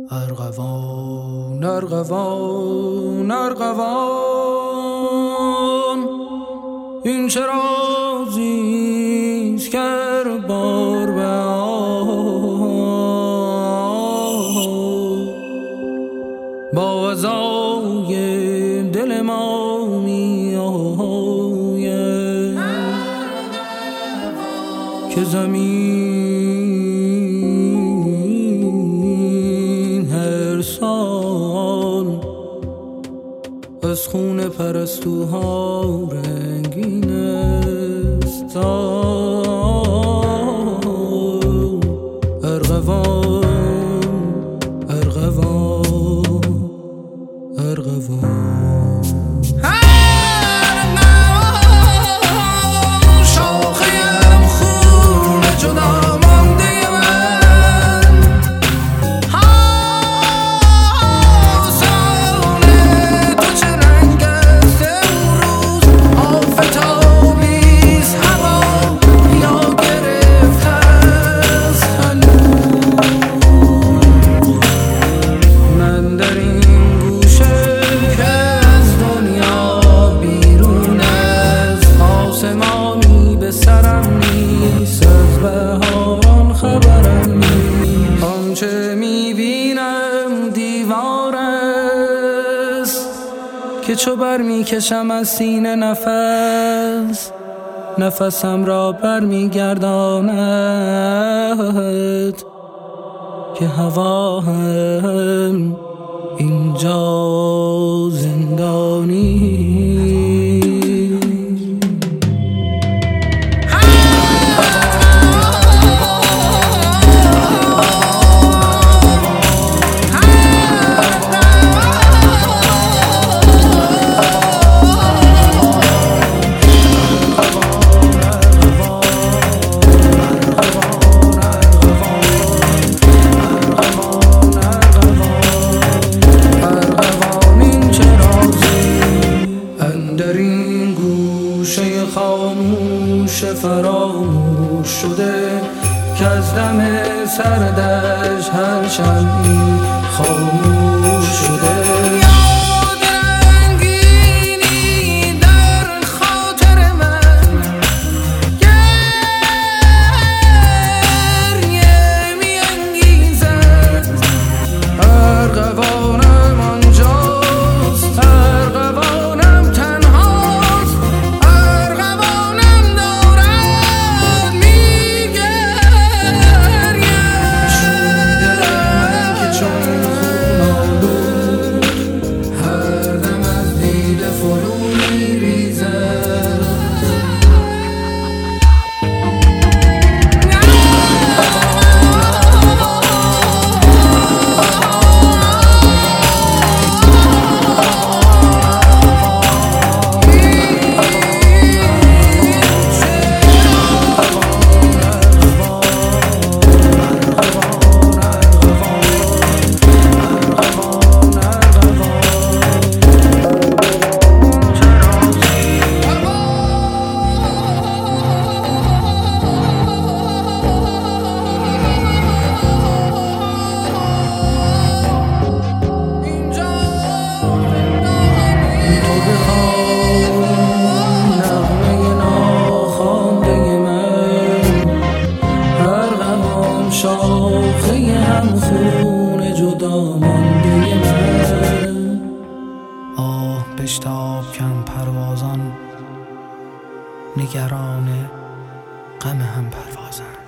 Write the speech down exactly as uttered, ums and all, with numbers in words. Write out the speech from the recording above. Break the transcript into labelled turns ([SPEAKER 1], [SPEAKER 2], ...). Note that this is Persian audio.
[SPEAKER 1] ارغوان ارغوان ارغوان این چه رازیست که بار به با ازای دل ما می آید که زمین هر سال از خون پرستوها رنگین است. ارغوان ارغوان ارغوان شاخیم خون جدا مانده من حسان تو چه رنگ است امروز آفتابیست هوا یا گرفته است هنوز من در این سرم نیست از بهاران خبرم نیست آنچه میبینم دیوار است که چو بر میکشم از سینه نفس نفسم را بر میگرداند که هوا هم اینجا زندانی در این گوشه خاموش فراموش شده که از دم سردش هر شمعی خاموش شده شاخه هم خون جدا مانده من آه بشتاب کم پروازان نگران غم هم پروازن